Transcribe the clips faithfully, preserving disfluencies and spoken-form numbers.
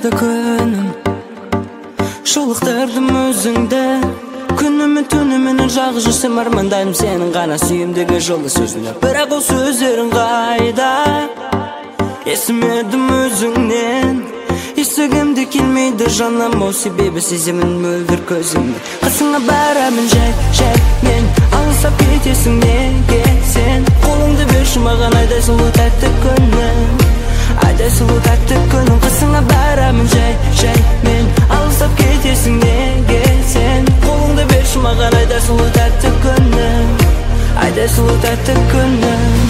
barda könüm şuluqtırdım özüngde. Күнүмүн түнүмүн жагышым армандайм сенин гана сүйүмдөгү жолу сөзүнө. Бирок ол сөздөрүң кайда? Эсмедим өзүңнен. Эсигимде келмейди жаным, о себеби сеземин мөлдүр көзүңдү. Кысыңа барамын жай жай мен, алыстап кетесиң неге сен? Колуңду бер мага, айдай сулуу тәтті күнүм, айдай сулуу тәтті күнүм. Кысыңа барамын жай жай мен, алыстап кетесиң неге сен? Колуңду бер мага, айдай сулуу тәтті күнүм, айдай сулуу тәтті күнүм.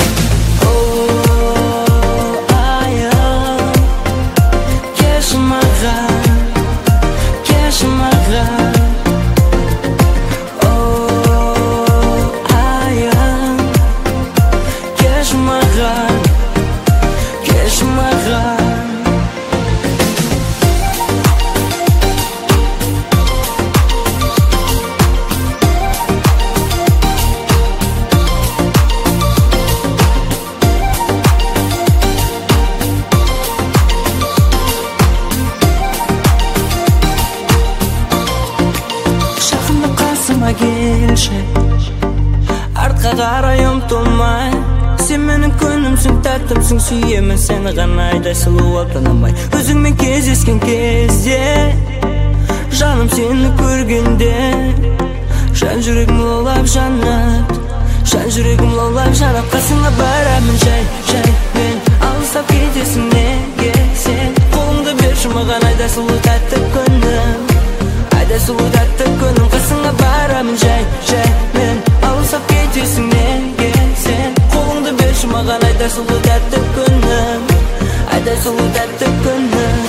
Gelşe артқа қарай ұмтылмай, сен менің күнімсің, тәттімсің, сүйемін сені ғана, айдай сұлу алтынымай. Өзіңмен кездескен кезде жаным сені көргенде, жан жүрегім лаулап жанат, жан жүрегім лаулап жанат. Қасыңа барамын жай жай мен, алыстап кетесің неге сен? Қолыңды берші маған, айдай сұлу тәтті күнім, айдай сұлу тәтті күнім. Қасыңа барамын жай жай мен, алыстап кетесің неге сен? Қолыңды берші маған, айдай сұлу тәтті күнім, айдай сұлу тәтті күнім.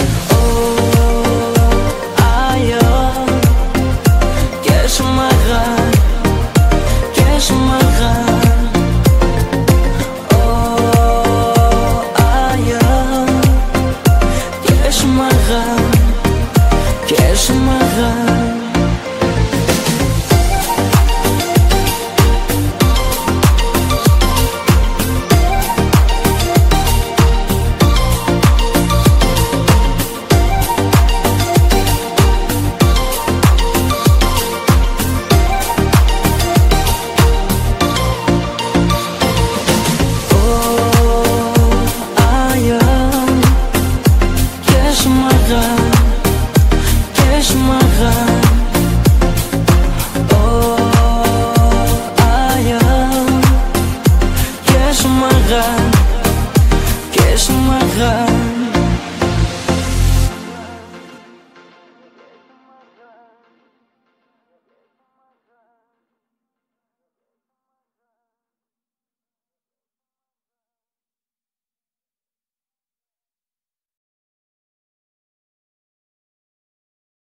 Айым, келші маған, келші маған. Айым, келші маған, келші маған. Oh, ayam, kesh mаған.